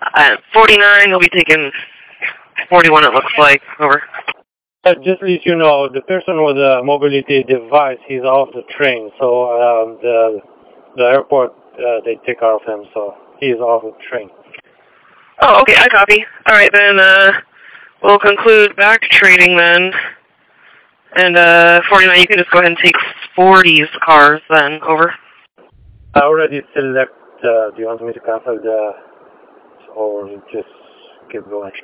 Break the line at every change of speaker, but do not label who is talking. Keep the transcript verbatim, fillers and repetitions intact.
Uh, forty-nine, he'll be taking forty-one, it looks like. Over.
Uh, just to let you know, the person with the mobility device, he's off the train. So um, the the airport, uh, they take care of him, so he's off the train.
Oh, okay, I copy. All right, then uh, we'll conclude back trading then. And uh, forty-nine, you can just go ahead and take forty's cars then. Over.
I already select. Uh, do you want me to cancel the, or just keep going?